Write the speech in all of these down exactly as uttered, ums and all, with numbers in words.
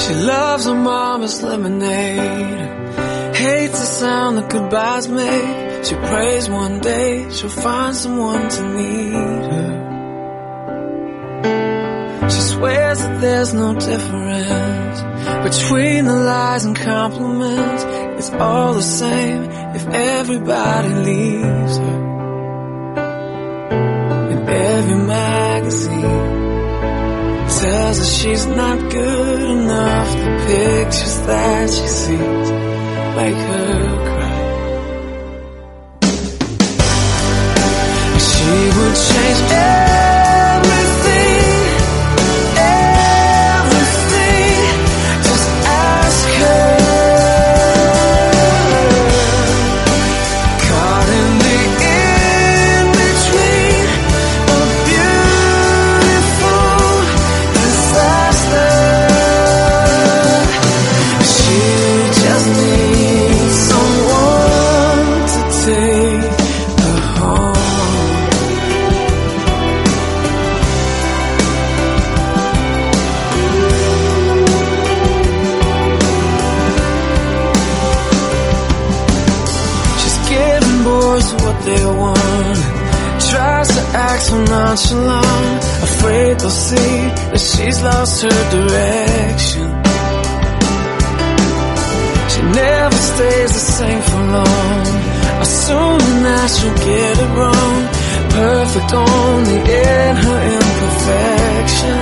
She loves her mama's lemonade, hates the sound that goodbyes make. She prays one day she'll find someone to need her. She swears that there's no difference between the lies and compliments. It's all the same if everybody leaves her. In every magazine tells her she's not good enough. The pictures that she sees make her cry. She would change everything, everything. Just ask her. Caught in the in-between, a beautiful disaster. She just needs someone to take her home. She's giving boys what they want, tries to act so nonchalant, afraid they'll see that she's lost her direction. She never stays the same for long, assuming that she'll get it wrong. Perfect only in her imperfection.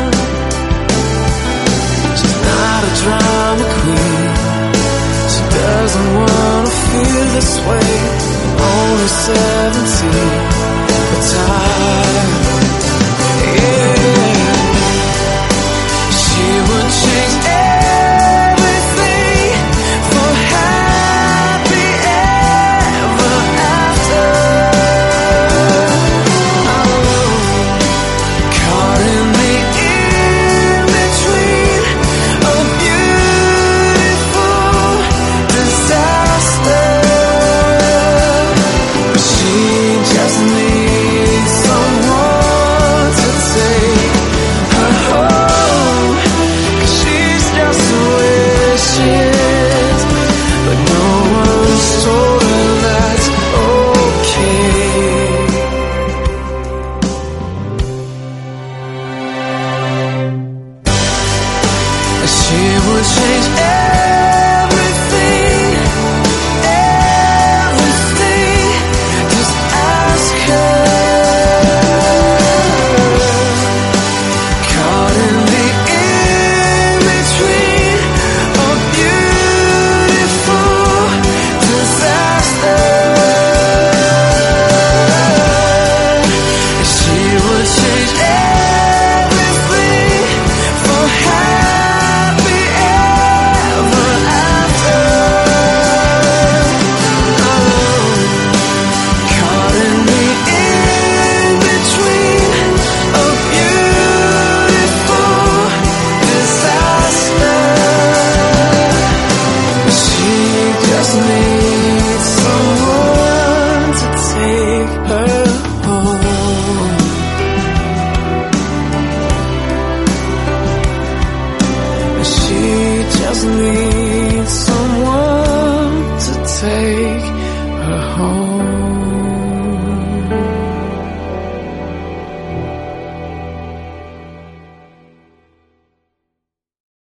She's not a drama queen, she doesn't wanna feel this way. Only seventeen, but tired. Yeah. She would change everything for happy ever after. Oh, caught in the in-between, a beautiful disaster. She just needs someone to take her home, 'cause she's just wishes, but no one's told her that's okay. She would change everything, everything. Just ask her. Caught in the in-between, a beautiful disaster. She would change everything for happy ever after. Oh, caught in the in-between, a beautiful disaster. She just needs someone to take her home. She just needs someone to take her home.